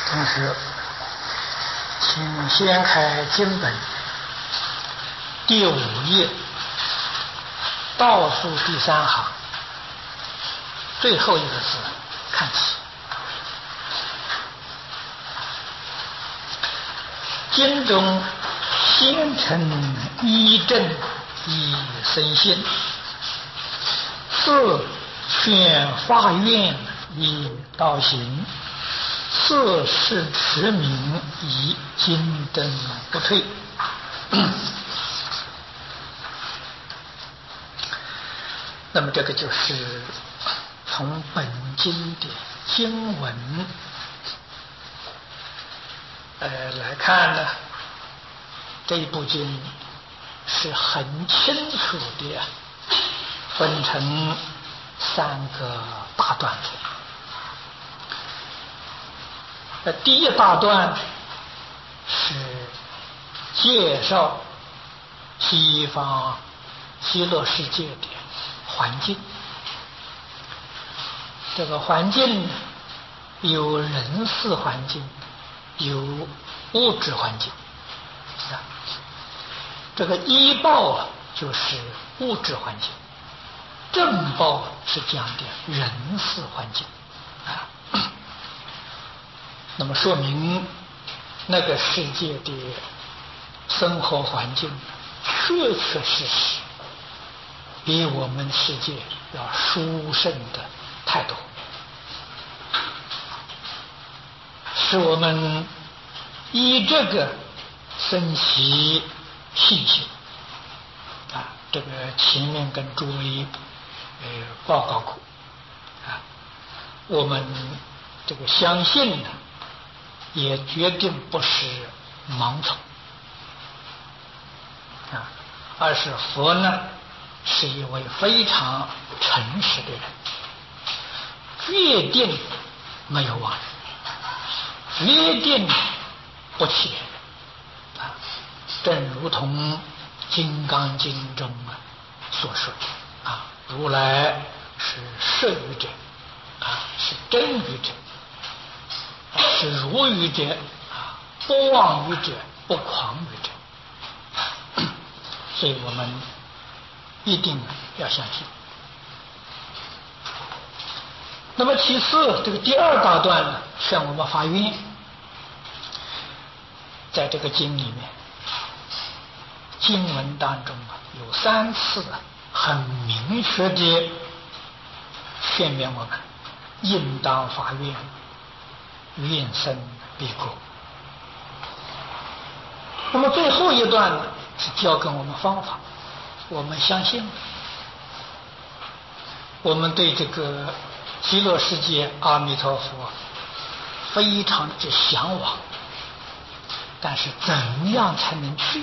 同学，请掀开经本第5页倒数第3行最后一个字看起。经中先成一正以生信，次劝发愿以道行，次是持名以金灯不退。那么这个就是从本经的经文来看呢，这一部经是很清楚的分成3个大段落。第一大段是介绍西方极乐世界的环境，这个环境有人事环境，有物质环境。这个依报就是物质环境，正报是讲的人事环境那么说明那个世界的生活环境确确实实比我们世界要殊胜的太多，使我们依这个生起信心这个前面跟诸位报告过我们这个相信呢，也决定不是盲从而是佛呢是一位非常诚实的人，决定没有妄语，决定不欺人正如同《金刚经》中所说的如来是摄语者是真语者，是如语者不妄语者，不诳语者。所以我们一定要相信。那么其次，这个第2大段呢，向我们发愿，在这个经里面，经文当中有3次很明确的劝勉我们应当发愿，愿生彼国。那么最后一段呢，是教给我们方法。我们相信，我们对这个极乐世界阿弥陀佛非常之向往，但是怎样才能去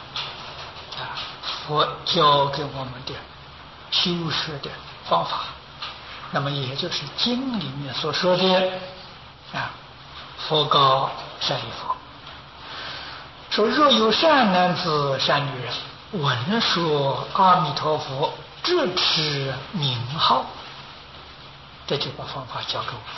佛教给我们的修学的方法，那么也就是经里面所说的佛告舍利弗说，若有善男子善女人闻说阿弥陀佛智持名号，这就把方法教给我们。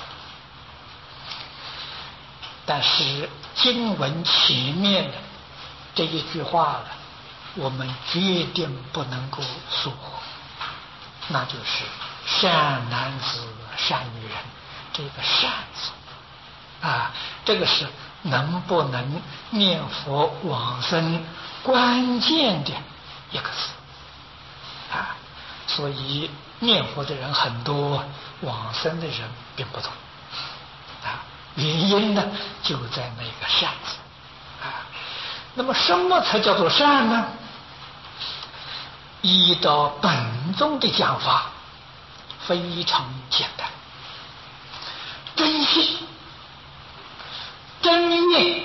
但是经文前面的这一句话我们决定不能够疏忽，那就是善男子善女人，这个善字这个是能不能念佛往生关键的一个字所以念佛的人很多，往生的人并不多原因呢就在那个善字那么什么才叫做善呢？依照本宗的讲法非常简单，真信真愿，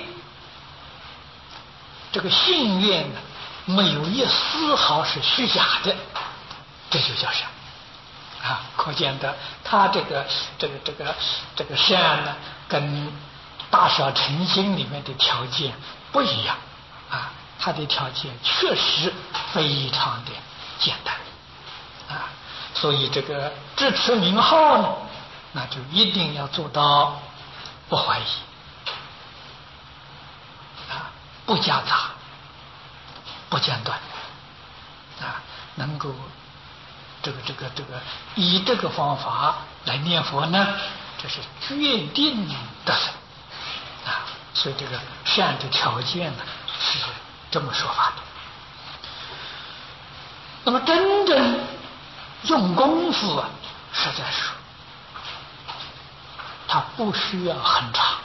这个信愿呢没有一丝毫是虚假的，这就叫善可见的他这个善呢跟大小乘经里面的条件不一样他的条件确实非常的简单所以这个智持名号呢，那就一定要做到不怀疑不夹杂，不间断，能够以这个方法来念佛呢，这是决定得生所以这个善的条件呢是这么说法的。那么真正用功夫实在说，它不需要很长。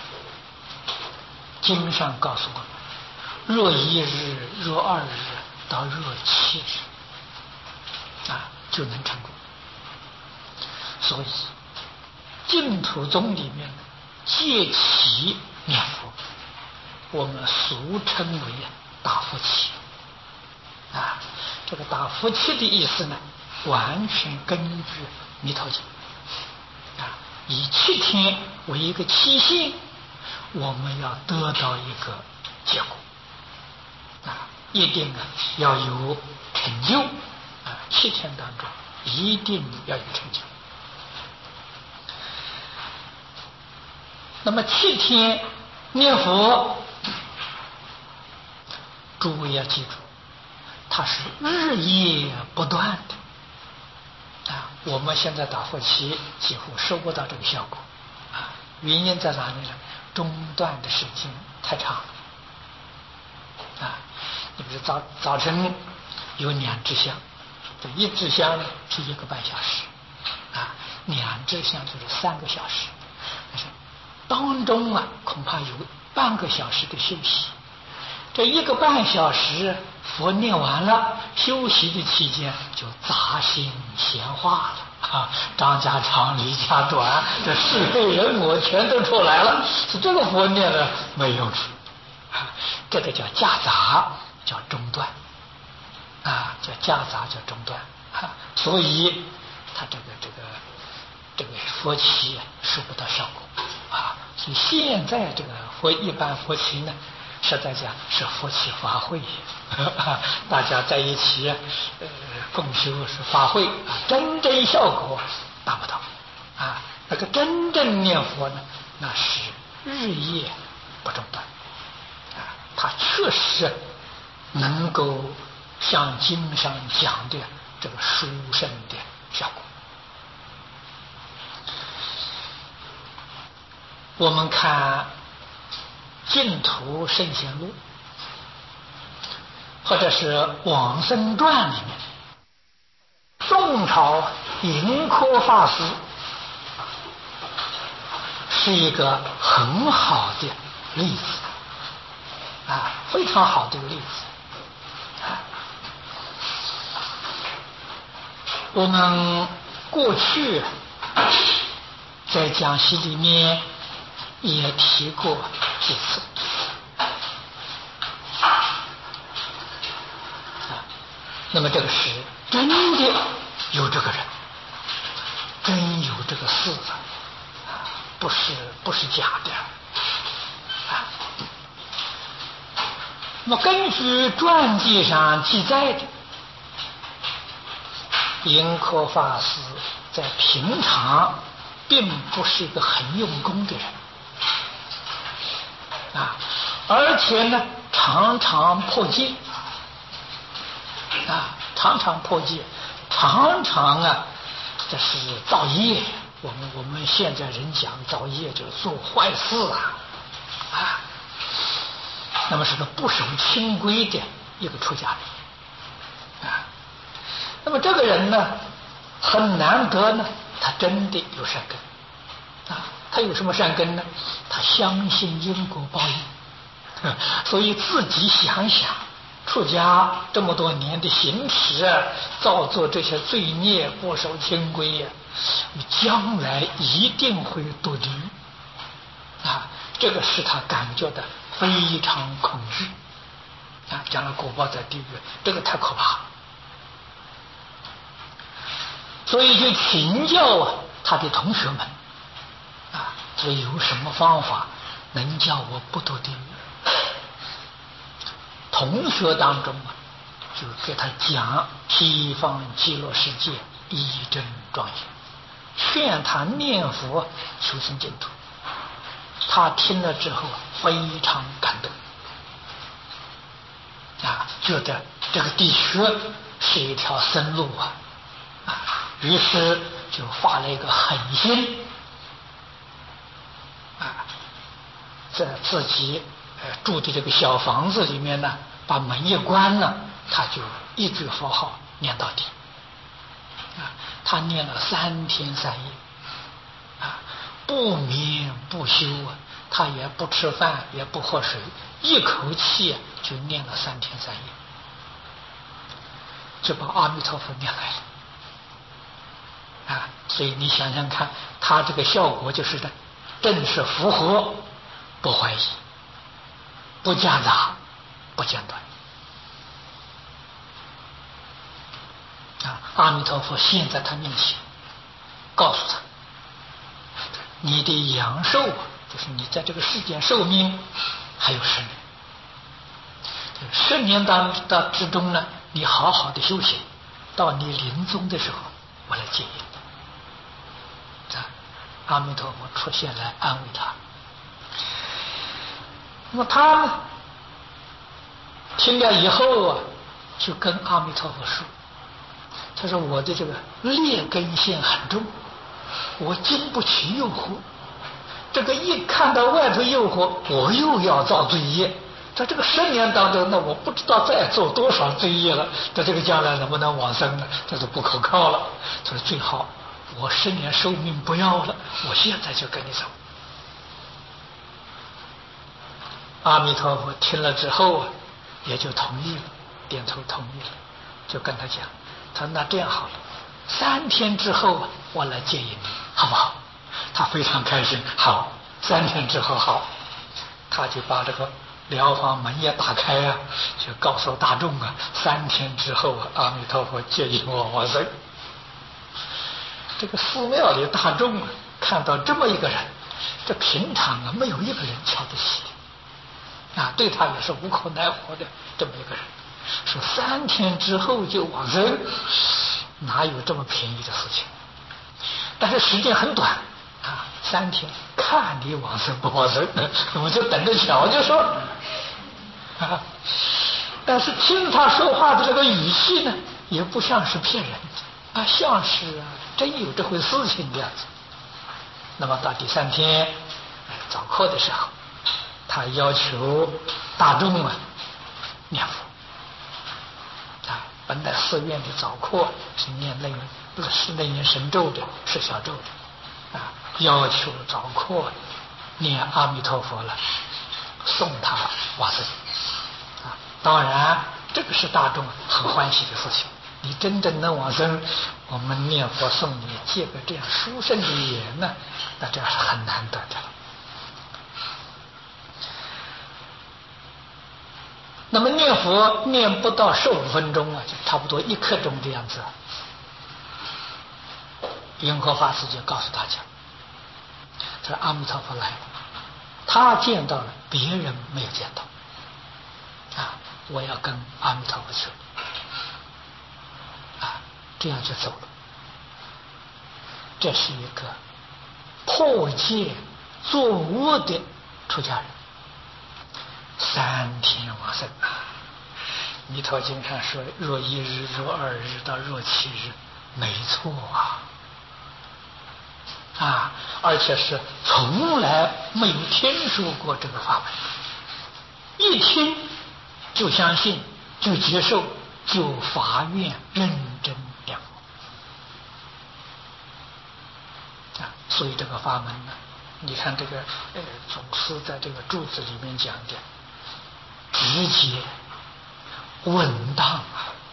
经上告诉我们，若1日、若2日到若7日就能成功。所以净土宗里面戒起念佛，我们俗称为打佛七这个打佛七的意思呢，完全根据弥陀经以7天为一个期限，我们要得到一个结果一定要有成就7天当中一定要有成就。那么7天念佛，诸位要记住，它是日夜不断的我们现在打佛七几乎收不到这个效果原因在哪里呢？中断的时间太长了你比如早晨有2支香，这1支香是1个半小时2支香就是3个小时，但是当中恐怕有半个小时的休息。这1个半小时佛念完了，休息的期间就杂心闲话了张家长李家短，这是非人我全都出来了，是这个佛念了没用处这个叫夹杂，叫中断叫夹杂，叫中断所以他这个佛七收不到效果所以现在这个一般佛七呢，实在讲是佛七法会大家在一起共修是法会真正效果达不到那个真正念佛呢，那是日夜不中断它确实能够像经上讲的这个殊胜的效果。我们看净土圣贤录或者是往生传里面，宋朝盈科法师是一个很好的例子非常好的一个例子我们过去在讲习里面也提过几次那么这个是真的有这个人，真有这个事不是假的那么根据传记上记载的，盈科法师在平常并不是一个很用功的人而且呢常常破戒常常破戒，常常这是造业。我们现在人讲造业就是做坏事那么是个不守清规的一个出家人那么这个人呢很难得呢，他真的有善根他有什么善根呢？他相信因果报应所以自己想想出家这么多年的行持造作这些罪孽，不守清规将来一定会堕地狱这个使他感觉到非常恐惧将来果报在地狱，这个太可怕了。所以就请教他的同学们说有什么方法能叫我不堕地狱？同学当中就给他讲西方极乐世界一真庄严，劝他念佛求生净土。他听了之后非常感动觉得这个的确是一条生路于是就发了一个狠心在自己住的这个小房子里面呢，把门一关了，他就一句佛号念到底他念了3天3夜不眠不休他也不吃饭也不喝水，一口气就念了3天3夜，就把阿弥陀佛念来了所以你想想看，他这个效果就是的，正是符合，不怀疑，不夹杂，不间断阿弥陀佛现在他面前，告诉他，你的阳寿就是你在这个世间寿命还有10年，10年之中呢，你好好的修行，到你临终的时候，我来接引。阿弥陀佛出现来安慰他。那么他呢，听了以后就跟阿弥陀佛说，他说我的这个劣根性很重，我经不起诱惑，这个一看到外头诱惑，我又要造罪业，在这个10年当中，那我不知道再做多少罪业了，在这个将来能不能往生呢？这是不可靠了。他说最好我10年寿命不要了，我现在就跟你走。阿弥陀佛听了之后也就同意了，点头同意了，就跟他讲，他说那这样好了，3天之后我来接引你，好不好？他非常开心，好，3天之后好，他就把这个疗房门也打开就告诉大众3天之后阿弥陀佛接引我往生。这个寺庙里大众看到这么一个人，这平常没有一个人瞧得起的对他也是无可奈何的这么一个人，说3天之后就往生，哪有这么便宜的事情？但是时间很短3天，看你往生不往生，我就等着瞧就说但是听他说话的这个语气呢，也不像是骗人像是真有这回事情的样子。那么到第3天早课的时候，他要求大众念佛本来寺院的早课是念楞严神咒的，是小咒的要求早课念阿弥陀佛了，送他往生当然这个是大众很欢喜的事情，你真正能往生，我们念佛送你借个这样殊胜的缘呢，那这是很难得的了。那么念佛念不到15分钟就差不多1刻钟的样子，云何法师就告诉大家，他说阿弥陀佛来了，他见到了别人没有见到我要跟阿弥陀佛去这样就走了。这是一个破戒作恶的出家人3天往生弥陀经上说若1日若2日到若7日，没错而且是从来没有听说过这个法门，一听就相信，就接受，就发愿认真念佛所以这个法门呢，你看这个祖师在这个注子里面讲的，直接稳当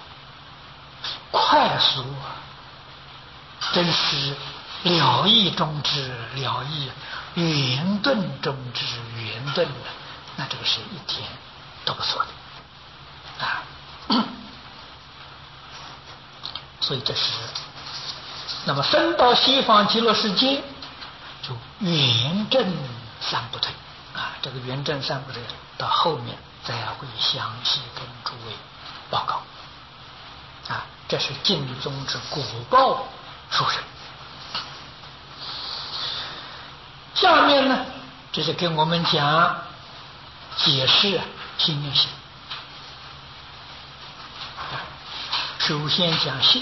快速真是了义中之了义，圆顿中之圆顿那这个是一点都不错的所以这是那么升到西方极乐世界，就圆正三不退这个圆正三不退到后面再会详细跟诸位报告这是净宗之果报殊胜。下面呢，这是跟我们讲解释心念性首先讲信，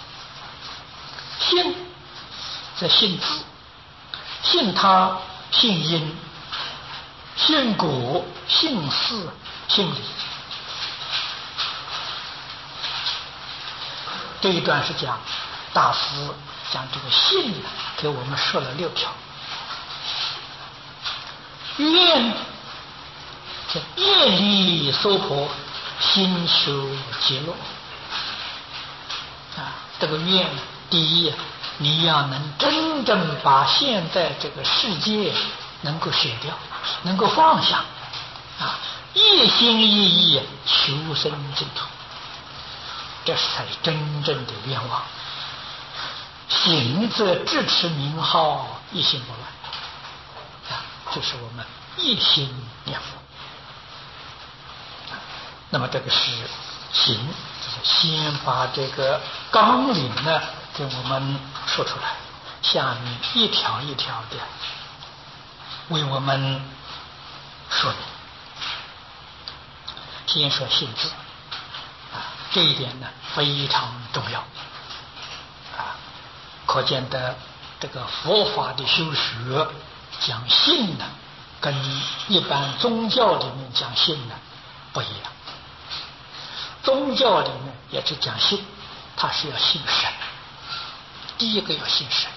信则信字，信他，信因，信果，信事，信理。这一段是讲大师讲这个信呢，给我们说了6条。愿这业力娑婆，心求极乐。这个愿，第一，你要能真正把现在这个世界能够舍掉，能够放下，一心一意求生净土，这才是真正的愿望。行则智持名号，一心不乱。这是我们一心念佛。那么这个是行，就是先把这个纲领呢给我们说出来，下面一条一条的为我们说明。先说信字，这一点呢非常重要，可见的这个佛法的修学讲信呢，跟一般宗教里面讲信呢不一样。宗教里面也是讲信，它是要信神，第一个要信神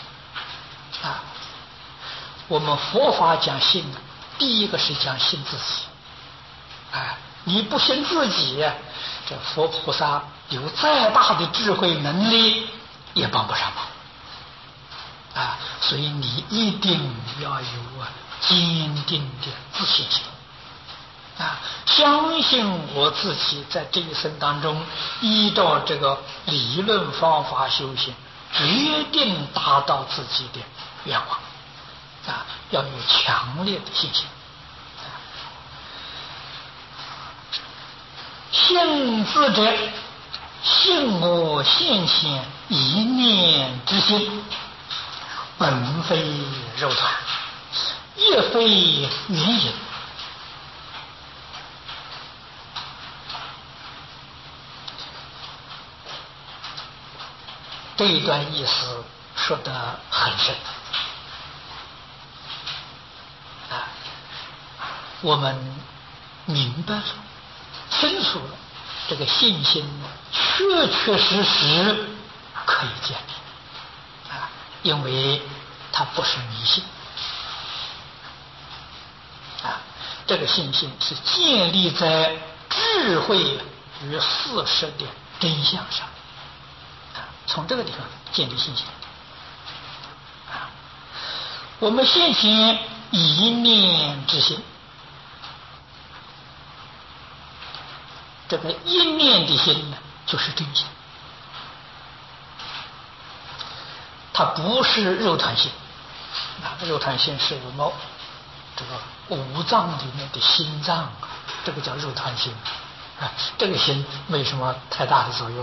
我们佛法讲信呢，第一个是讲信自己你不信自己，这佛菩萨有再大的智慧能力也帮不上忙所以你一定要有坚定的自信心相信我自己在这一生当中依照这个理论方法修行，决定达到自己的愿望要有强烈的信心。信字者，信我现前一念之心，本非肉团，也非缘影。这一段意思说得很深我们明白了，清楚了，这个信心确确实实可以建立因为它不是迷信这个信心是建立在智慧与事实的真相上从这个地方建立信心我们现前一念之心，这个一念的心呢，就是真心，它不是肉团心肉团心是我们这个五脏里面的心脏这个叫肉团心这个心没什么太大的作用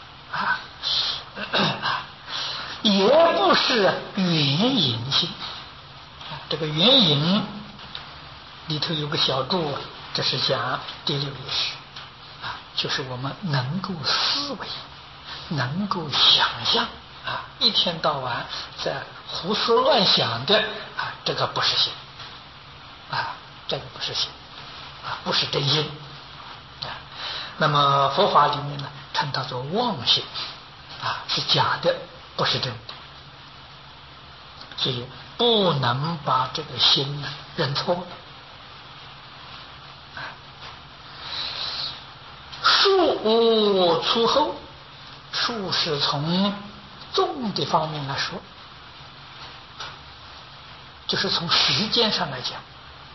也不是缘引心这个缘引里头有个小注这是讲第6意识就是我们能够思维，能够想象一天到晚在胡思乱想的这个不是心这个不是心不是真心那么佛法里面呢称它做妄心是假的，不是真的，所以不能把这个心呢认错了数出后，数是从纵的方面来说，就是从时间上来讲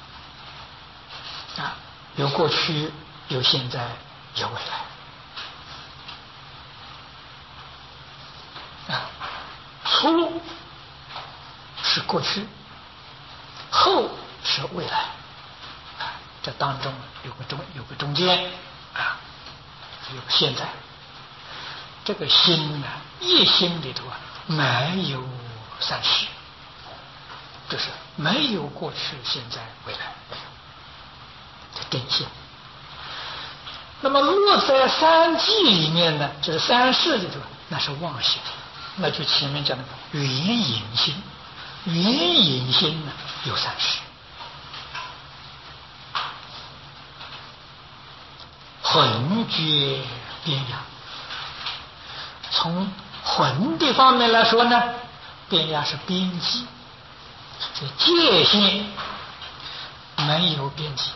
有过去，有现在，有未来出是过去，后是未来这当中有个中间有现在，这个心一心里头没有三世，就是没有过去、现在、未来，这真心。 那么落在三际里面呢，就是三世里头，那是妄心，那就前面讲的缘引心，缘引心呢有三世。混觉边涯，从混的方面来说呢，边涯是边际，这界限没有边际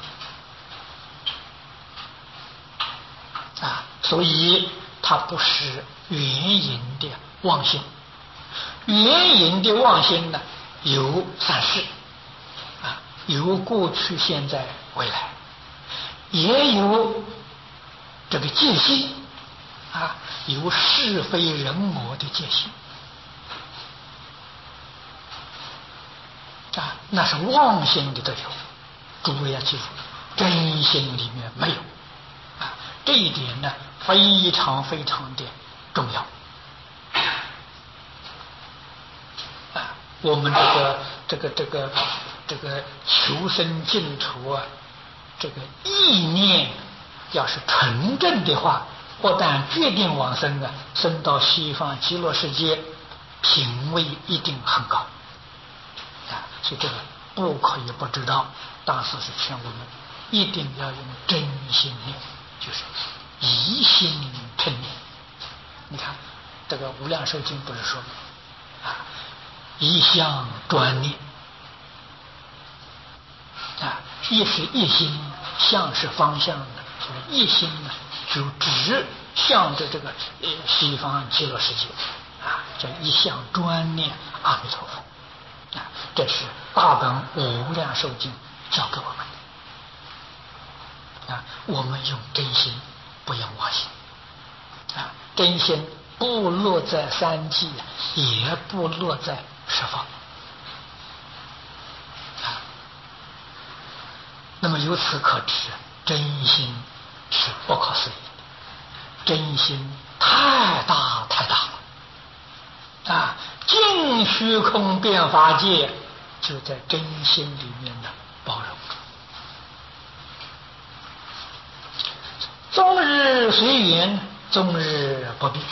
啊，所以它不是原因的妄心。原因的妄心呢，有三世啊，有过去、现在、未来，也有这个界限啊，有是非人我的界限啊，那是妄心里头有。诸位要记住，真心里面没有啊，这一点呢非常非常的重要啊。我们这个求生净土啊，这个意念要是纯正的话，不但决定往生啊，生到西方极乐世界，品位一定很高啊。所以这个不可以不知道。大师是劝我们一定要用真心念，就是一心称念。你看这个《无量寿经》不是说啊，一向专念啊，一是一心，向是方向的，就是一心呢就只向着这个西方极乐世界啊，叫一向专念阿弥陀佛啊，这是大本无量寿经教给我们的啊。我们用真心，不用妄心啊。真心不落在三际，也不落在十方啊。那么由此可知，真心是不可思议的，真心太大太大了啊！尽虚空变法界就在真心里面的包容住。终日随缘，终日不变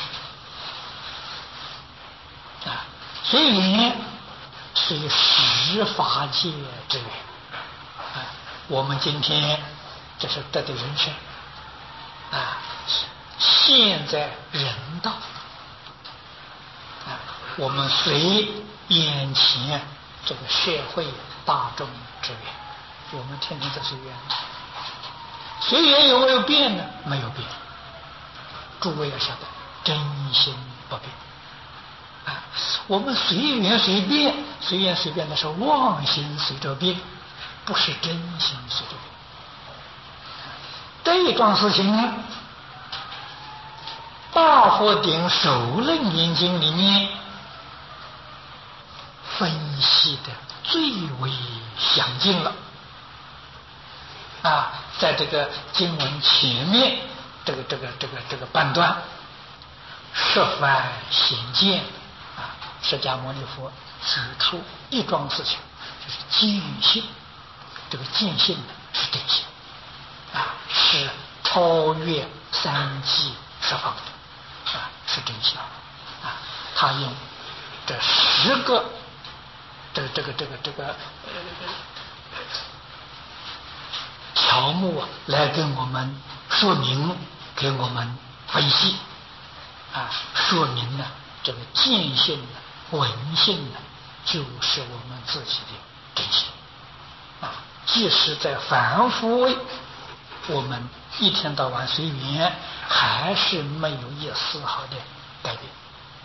啊！随缘随十法界之缘啊！我们今天这是得的人生啊，现在人道啊，我们随眼前这个社会大众之缘，我们天天都随缘。随缘有没有变呢？没有变。诸位要晓得，真心不变啊！我们随缘随变，随缘随变的是妄心随着变，不是真心随着变。这一桩事情，大佛顶首楞严经里面分析的最为详尽了啊。在这个经文前面这个半段，十番显见啊，释迦牟尼佛指出一桩事情，就是见性。这个见性呢是真性啊，是超越三际十方的啊，是真性啊。他用这10个条目来跟我们说明，给我们分析啊，说明呢这个见性呢、闻性呢，就是我们自己的真性啊。即使在凡夫位，我们一天到晚随缘，还是没有一丝毫的改变。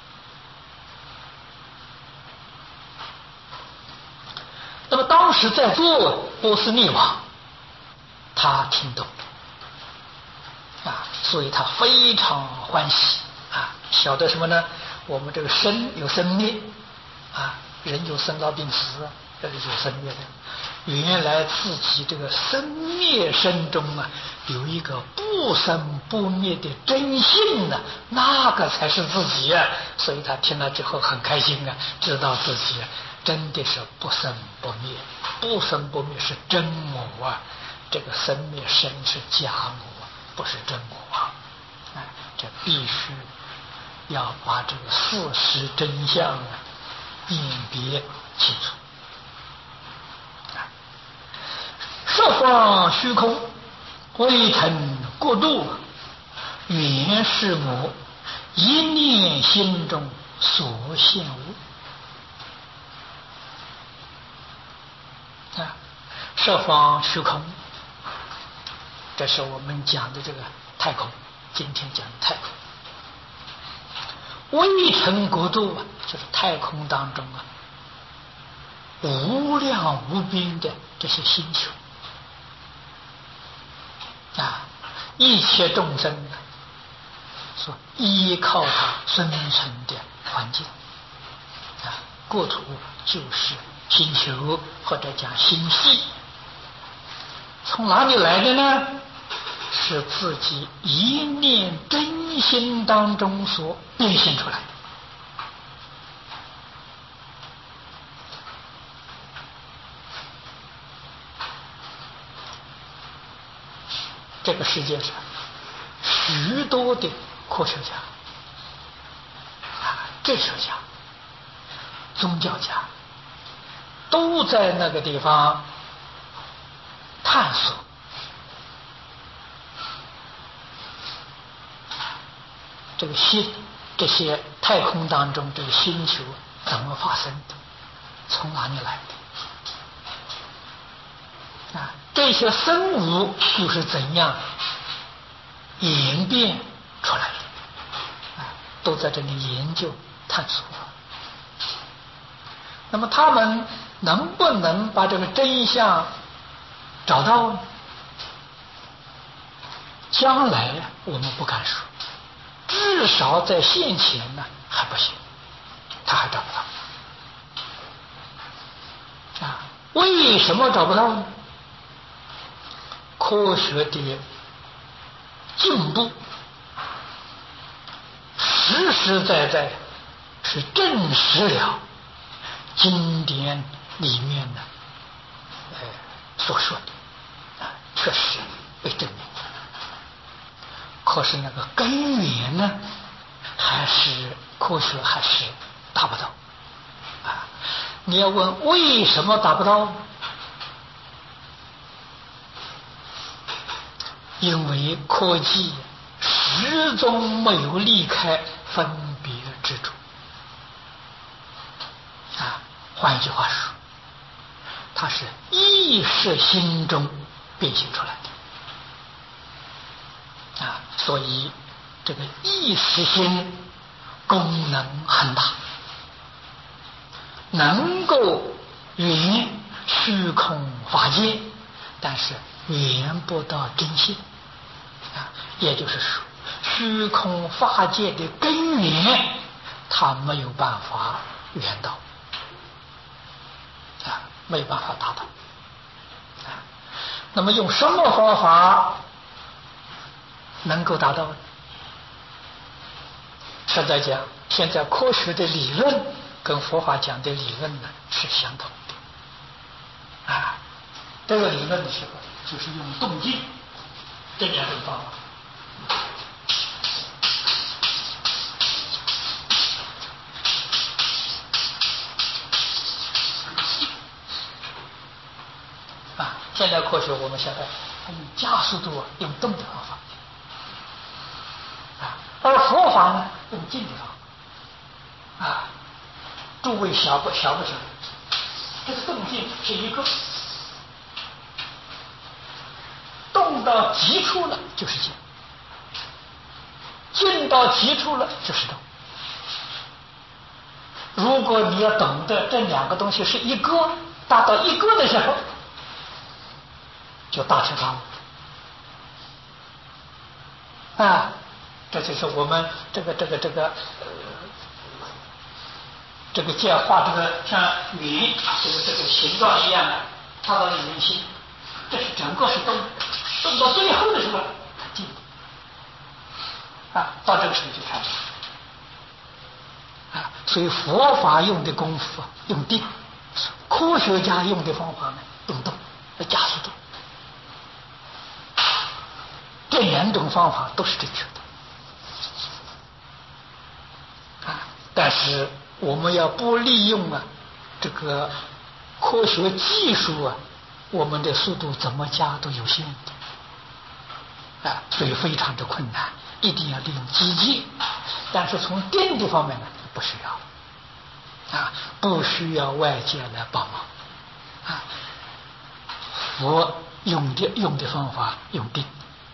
那么当时在座波斯匿王，他听懂啊，所以他非常欢喜啊，晓得什么呢？我们这个生有生灭啊，人有生老病死，这是有生灭的。原来自己这个生灭身中啊，有一个不生不灭的真性呢，那个才是自己啊。所以他听了之后很开心啊，知道自己真的是不生不灭，不生不灭是真我啊。这个生灭身是假我， 不是真我啊！这必须要把这个事实真相辨别清楚。十方虚空，未成过度，原是我一念心中所现物。十方虚空，这是我们讲的这个太空，今天讲的太空。未成国度就是太空当中无量无边的这些星球一切众生所依靠它生存的环境国土就是星球或者讲星系。从哪里来的呢？是自己一念真心当中所变现出来的。这个世界上许多的科学家哲学家、宗教家都在那个地方探索这些太空当中这个星球怎么发生的，从哪里来的这些生物又是怎样演变出来的都在这里研究探索。那么他们能不能把这个真相找到呢？将来我们不敢说，至少在现前呢还不行，他还找不到为什么找不到呢？科学的进步实实在在是证实了经典里面的所说的确实被证明。可是那个根源呢，还是科学还是达不到你要问为什么达不到？因为科技始终没有离开分别之处换一句话说，它是意识心中变现出来的所以这个意识心功能很大，能够圆虚空法界，但是圆不到真性也就是说虚空法界的根源它没有办法圆到没有办法达到那么用什么方法能够达到呢？实在讲，现在科学的理论跟佛法讲的理论呢是相同的这个理论的时候就是用动静这两种方法现在科学我们晓得它用加速度用动的方法而佛法呢用静的方法诸位晓不晓得这个动静是一个动到极处了就是静，静到极处了就是动。如果你要懂得这两个东西是一个达到一个的时候，就大彻大悟这就是我们这个界画这个像云这个形状一样的，它到圆形，这是整个是动到最后的时候它静到这个时候就开始所以佛法用的功夫用定，科学家用的方法呢用动加速度，这两两种方法都是正确的但是我们要不利用这个科学技术我们的速度怎么加都有限的所以非常的困难，一定要利用机械。但是从定的方面呢，不需要不需要外界来帮忙佛用的方法用定，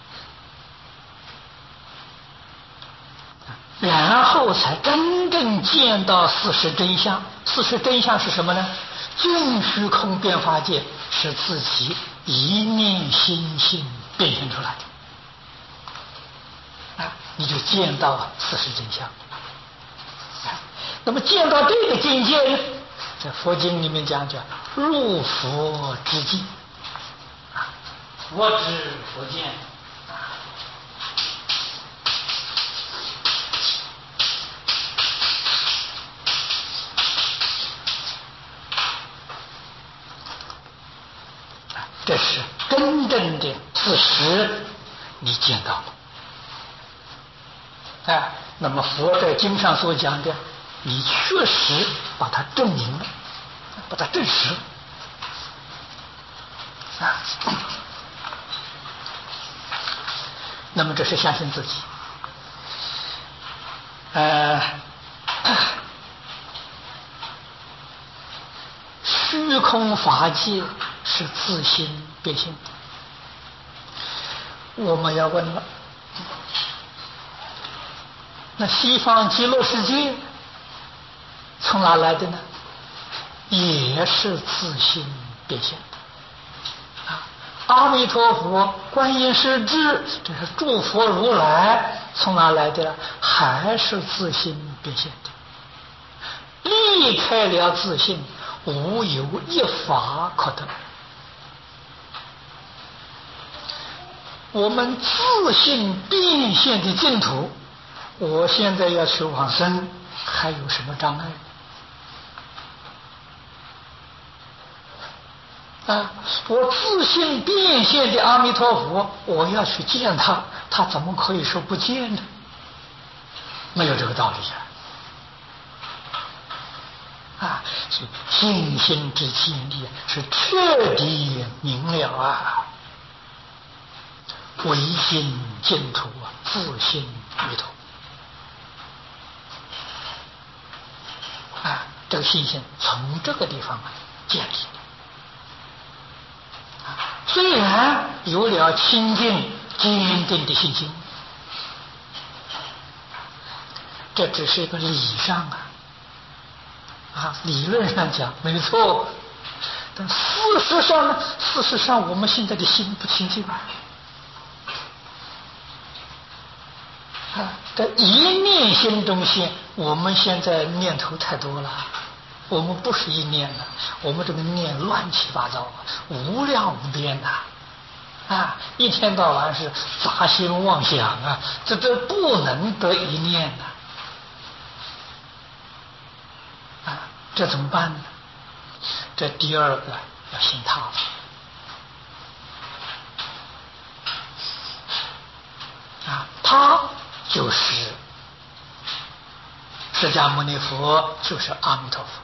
然后才真正见到事实真相。事实真相是什么呢？尽虚空变化界是自己一念心性变现出来的你就见到事实真相那么见到这个境界呢，在佛经里面讲入佛之境佛知佛见这是真正的事实你见到了那么佛在经上所讲的你确实把它证明了，把它证实了那么这是相信自己虚空法界是自心变现的。我们要问了，那西方极乐世界从哪来的呢？也是自心变现的阿弥陀佛、观音师智，这是诸佛如来，从哪来的？还是自心变现的。离开了自性，无有一法可得。我们自性变现的净土，我现在要去往生，还有什么障碍？我自性变现的阿弥陀佛，我要去见他，他怎么可以说不见呢？没有这个道理所以信心之建立是彻底明了唯心净土自性弥陀这个信心从这个地方建立虽然有了清净坚定的信心，这只是一个理上理论上讲没错，但事实上呢？事实上我们现在的心不清净这一念心中现，我们现在念头太多了，我们不是一念了，我们这个念乱七八糟，无量无边一天到晚是杂心妄想这不能得一念这怎么办呢？这第二个要信他他就是释迦牟尼佛，就是阿弥陀佛，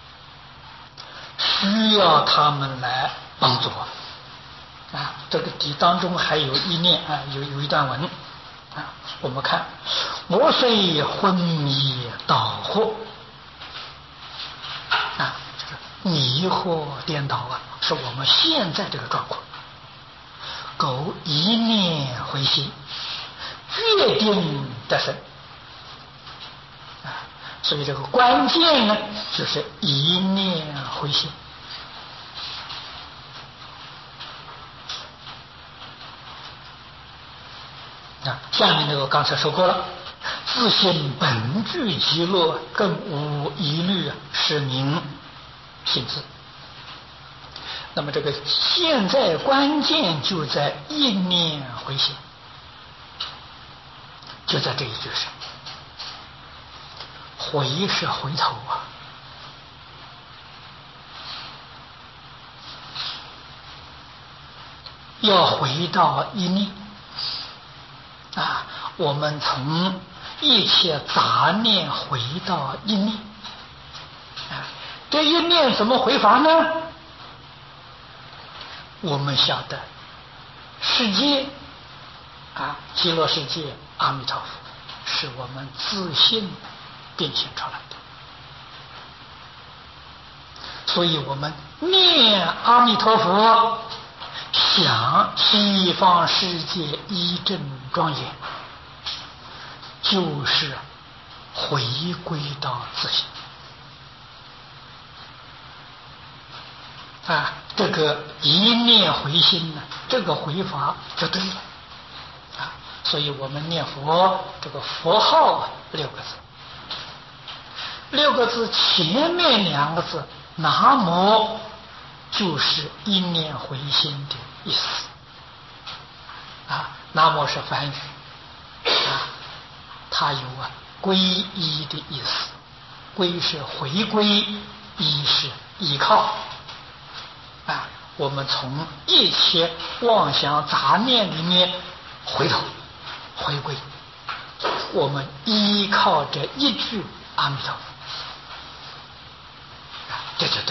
需要他们来帮助这个底当中还有一念有一段文我们看我虽昏迷倒惑迷惑颠倒是我们现在这个状况。苟一念回心，决定得生所以这个关键呢，就是一念回心下面这个刚才说过了，自性本具极乐，更无一律是名性智。那么这个现在关键就在一念回心，就在这一句上。回是回头要回到一念我们从一切杂念回到一念，这一念怎么回法呢？我们晓得世界极乐世界阿弥陀佛是我们自信变现出来的，所以我们念阿弥陀佛，想西方世界一真庄严，就是回归到自信这个一念回心呢，这个回法就对了所以我们念佛这个佛号6个字，6个字前面2个字南无就是一念回心的意思南无是梵语它有皈依的意思，皈是回归，依是依靠我们从一切妄想杂念里面回头回归，我们依靠着一句阿弥陀佛这就对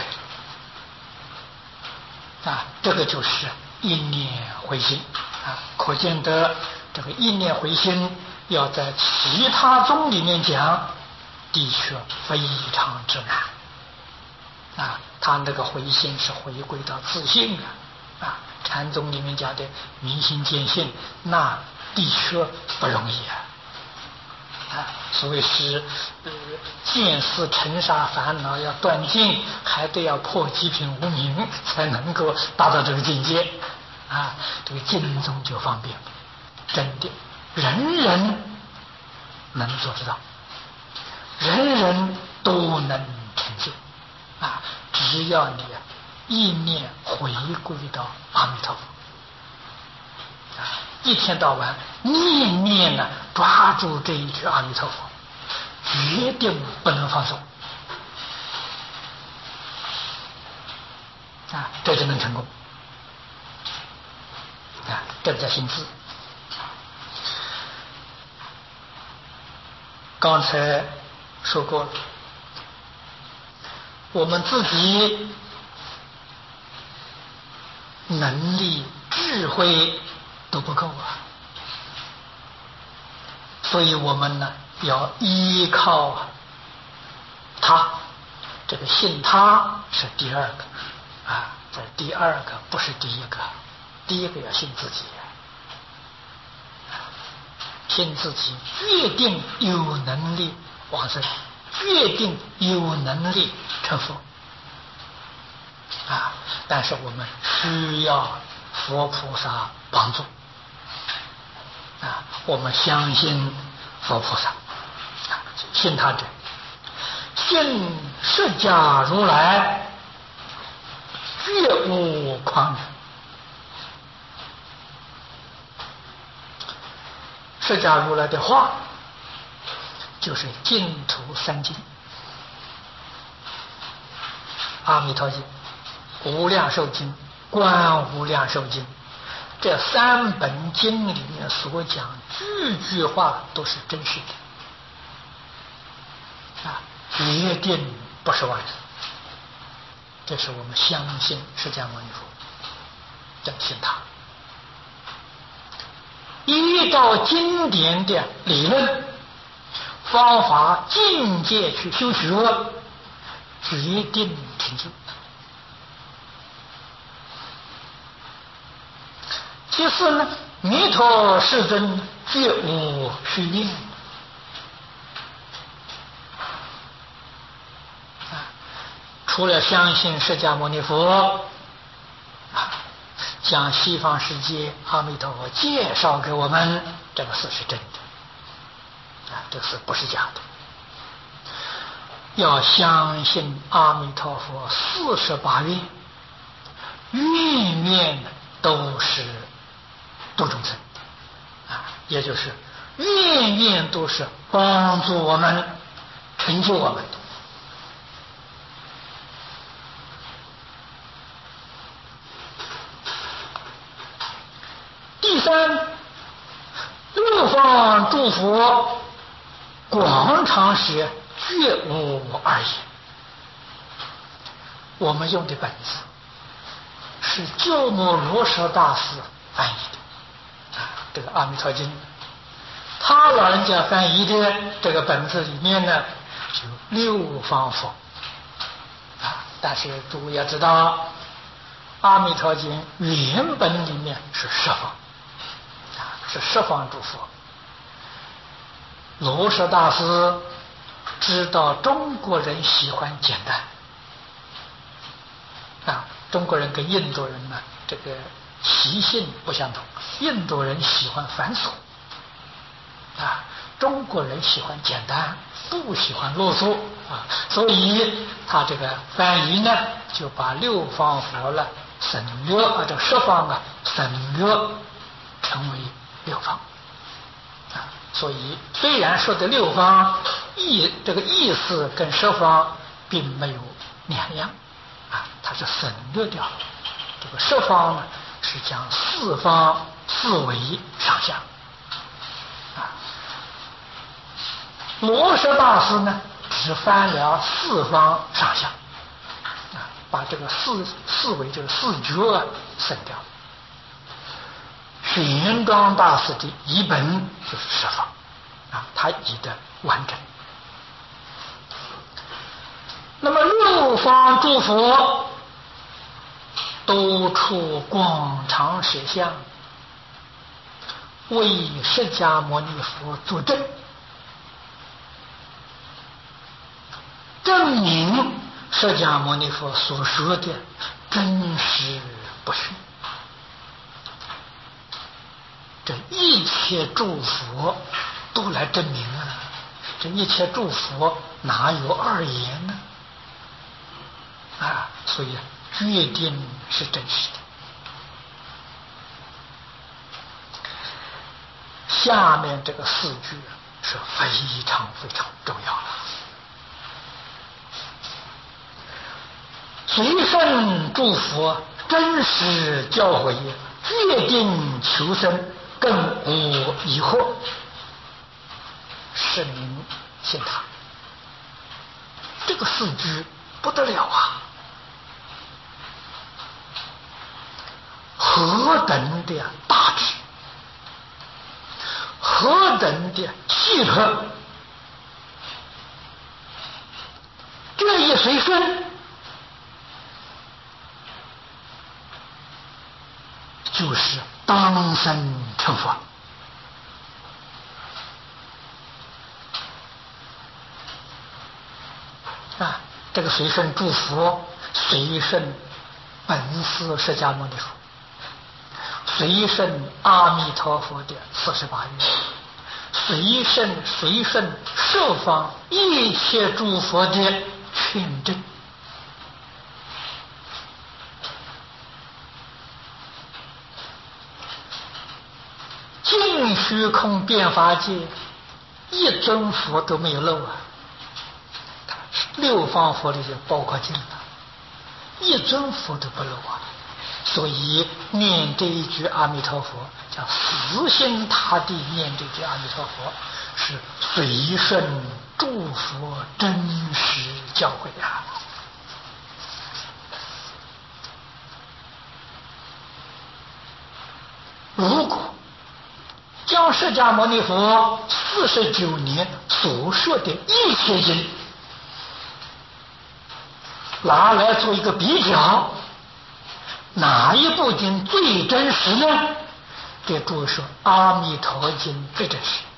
了这个就是一念回心可见得这个一念回心要在其他宗里面讲的确非常之难他那个回心是回归到自信禅宗里面讲的明心见性，那的确不容易所谓是见思尘沙烦恼要断尽，还得要破极品无明，才能够达到这个境界这个经宗就方便了，真的人人能做得到，人人都能成就只要你意念回归到阿弥陀佛一天到晚念念抓住这一句阿弥陀佛，决定不能放松这就能成功这叫心智。刚才说过了，我们自己能力智慧都不够所以我们呢要依靠他，这个信他是第2个这第2个不是第1个，第1个要信自己信自己决定有能力往生，决定有能力成佛但是我们需要佛菩萨帮助我们相信佛菩萨信他者信释迦如来绝无诳语。释迦如来的话就是净土3经，阿弥陀经、无量寿经、观无量寿经，这3本经里面所讲句句话都是真实的决定不是妄语，这是我们相信释迦牟尼佛，真信他依照经典的理论方法境界去修学，决定成就。其次呢，弥陀世尊绝无虚念除了相信释迦牟尼佛将西方世界阿弥陀佛介绍给我们，这个事是真的这个事不是假的。要相信阿弥陀佛48愿，愿愿都是度众生也就是愿愿都是帮助我们成就我们的。第三，六方方诸佛广长舌绝无二言。我们用的本子是鸠摩罗什大师翻译的这个《阿弥陀经》，他老人家翻译的这个本子里面呢，有6方佛但是诸位要知道，《阿弥陀经》原本里面是10方是10方诸佛。罗什大师知道中国人喜欢简单中国人跟印度人呢，这个习性不相同。印度人喜欢繁琐中国人喜欢简单，不喜欢啰嗦所以他这个翻译呢，就把6方佛了省略这10方省略成为6方所以虽然说的6方这个意思跟10方并没有两样它是省略掉这个10方呢，是将4方4维上下罗什大师呢，只翻了4方上下把这个四维这个4觉省掉了。玄奘大师的译本就是10方他译的完整。那么6方诸佛都出广长舌相，为释迦牟尼佛作证，证明释迦牟尼佛所说的真实不虚。这一切诸佛都来证明这一切诸佛哪有二言呢所以决定是真实的。下面这个4句是非常非常重要的。随顺诸佛真实教诲，决定求生，更无疑惑，是名信他。这个4句不得了何等的大智，何等的契合，这一随顺就是当生成佛这个随顺诸佛，随顺本师释迦牟尼佛，随顺阿弥陀佛的48愿，随顺十方一切诸佛的劝证。尽虚空遍法界，一尊佛都没有漏6方佛里就包括进了，一尊佛都不漏所以念这一句阿弥陀佛，叫死心塌地念这句阿弥陀佛，是随顺诸佛真实教诲如果将释迦牟尼佛49年所说的一切经拿来做一个比较，哪一部经最真实呢？给诸位说，《阿弥陀经》最真实。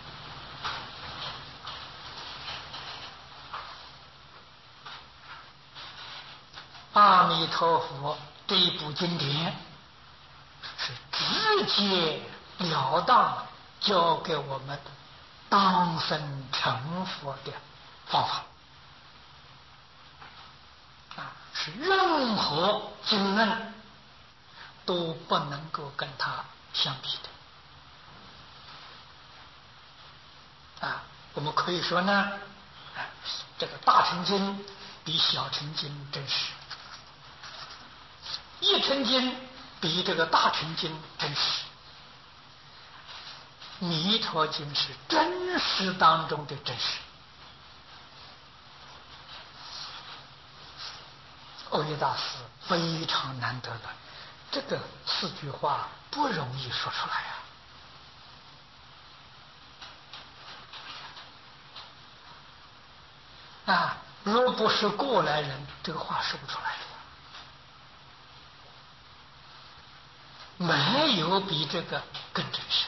阿弥陀佛这一部经典是直截了当教给我们当生成佛的方法是任何经论都不能够跟它相比的我们可以说呢这个大乘经比小乘经真实，一乘经比这个大乘经真实弥陀经是真实当中的真实。欧耶大师非常难得的，这个4句话不容易说出来若不是过来人，这个话说不出来的。没有比这个更真实。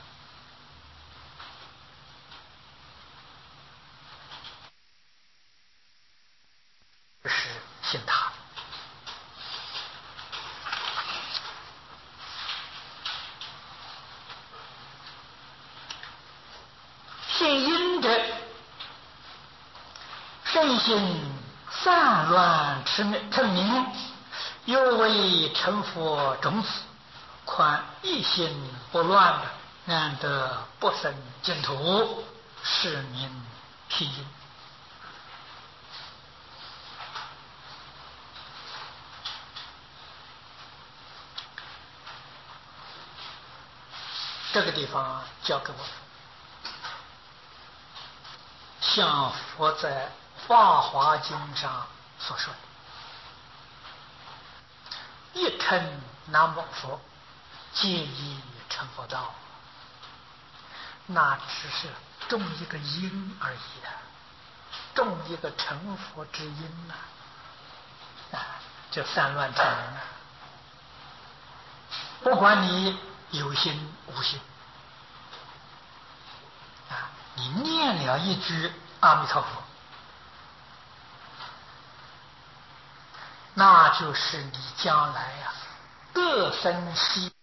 是信他。信因者，圣心散乱成名，又为成佛种子，况一心不乱的，难得不生净土，是名辟因。这个地方教给我们，像佛在《法华经》上所说的：“一称南无佛，皆已成佛道。”那只是种一个因而已种一个成佛之因就散乱成名不管你有心无心你念了一句阿弥陀佛，那就是你将来得生西